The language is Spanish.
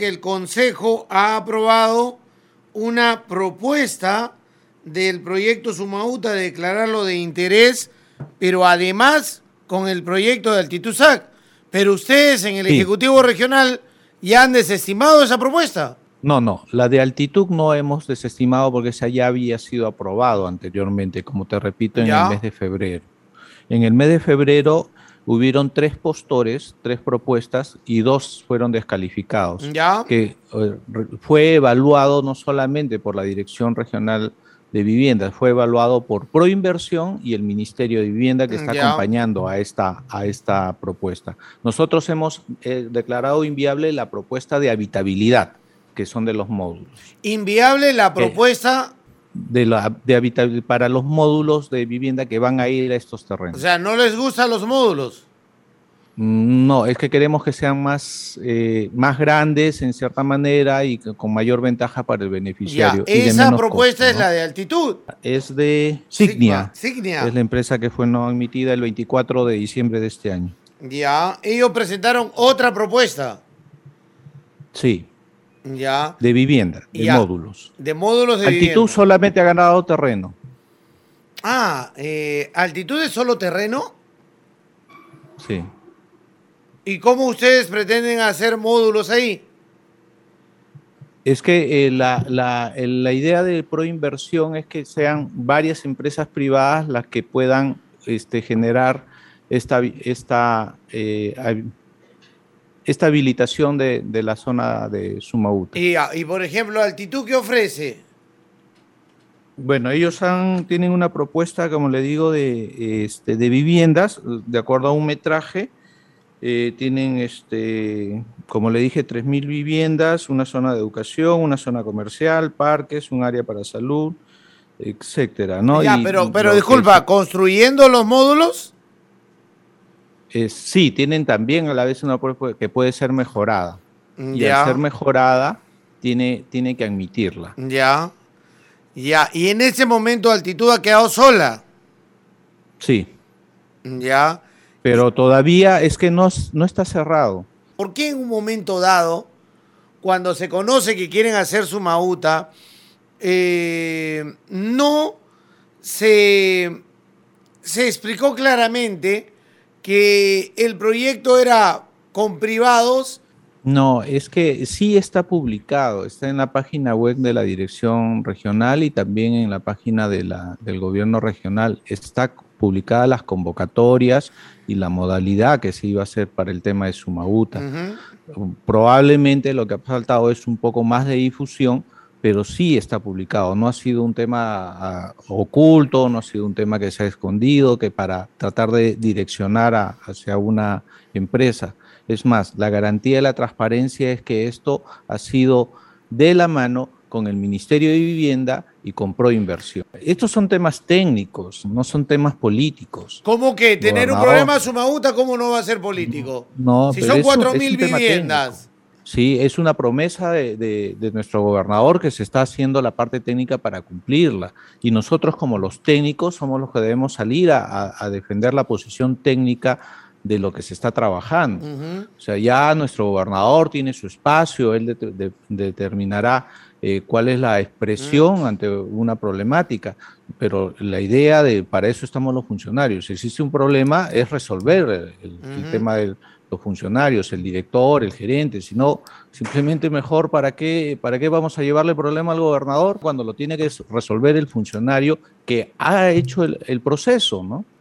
que el Consejo ha aprobado una propuesta del proyecto Sumaúta de declararlo de interés, pero además con el proyecto de Altitusac. Pero ustedes en el Sí. Ejecutivo Regional ya han desestimado esa propuesta. No, la de Altitud no hemos desestimado porque esa ya había sido aprobado anteriormente, como te repito, en el mes Ya, de febrero. En el mes de febrero hubieron 3 postores, 3 propuestas y 2 fueron descalificados, ya, que fue evaluado no solamente por la Dirección Regional de Viviendas, fue evaluado por Proinversión y el Ministerio de Vivienda que está ya. acompañando a esta propuesta. Nosotros hemos declarado inviable la propuesta de habitabilidad, que son de los módulos. Inviable la propuesta, Para los módulos de vivienda que van a ir a estos o terrenos. sea, no les gustan los módulos. No, es que queremos que sean más grandes en cierta manera y con mayor ventaja para el Ya, beneficiario y de esa menos propuesta costo, es ¿no? la de Altitud. Es de Sigma, Signia, es Signia. la empresa que fue no admitida el 24 de diciembre de este año. Ya, ellos presentaron otra propuesta. Sí, Ya, de vivienda, de ya, módulos. de módulos de Altitud vivienda. solamente ha ganado terreno. Altitud es solo terreno. Sí. ¿Y cómo ustedes pretenden hacer módulos ahí? Es que la idea de Proinversión es que sean varias empresas privadas las que puedan generar esta habilitación de la zona de Sumaúta. Y por ejemplo, Altitud, ¿qué ofrece? Bueno, ellos tienen una propuesta, como le digo, de viviendas, de acuerdo a un metraje. Tienen, como le dije, 3.000 viviendas, una zona de educación, una zona comercial, parques, un área para salud, etcétera, ¿no? Ya, Y pero lo que disculpa, ¿construyendo los módulos? sí, tienen también a la vez una propuesta que puede ser mejorada. Y al ser Ya, mejorada, tiene que admitirla. ya, ya. Y en ese momento Altitud ha quedado sola. Sí, Ya. pero todavía es que no está cerrado. ¿Por qué en un momento dado, cuando se conoce que quieren hacer su Mauta, no se, se explicó claramente que el proyecto era con privados? No, es que sí está publicado, está en la página web de la Dirección Regional y también en la página del Gobierno Regional. Está publicadas las convocatorias y la modalidad que se iba a hacer para el tema de Sumaúta. Probablemente lo que ha faltado es un poco más de difusión, pero sí está publicado. No ha sido un tema oculto, no ha sido un tema que se ha escondido, que para tratar de direccionar hacia una empresa. Es más, la garantía de la transparencia es que esto ha sido de la mano con el Ministerio de Vivienda y con Proinversión. Estos son temas técnicos, no son temas políticos. ¿Cómo que tener un Gobernador, problema Sumauta, cómo no va a ser político? no, Si pero son eso es 4.000 un tema técnico. viviendas. Sí, es una promesa de nuestro gobernador que se está haciendo la parte técnica para cumplirla. Y nosotros como los técnicos somos los que debemos salir a defender la posición técnica de lo que se está trabajando. O sea, ya nuestro gobernador tiene su espacio, él determinará cuál es la expresión ante una problemática, pero la idea para eso estamos los funcionarios. Si existe un problema es resolver el tema de los funcionarios, el director, el gerente, sino simplemente mejor ¿para qué vamos a llevarle el problema al gobernador cuando lo tiene que resolver el funcionario que ha hecho el proceso, ¿no?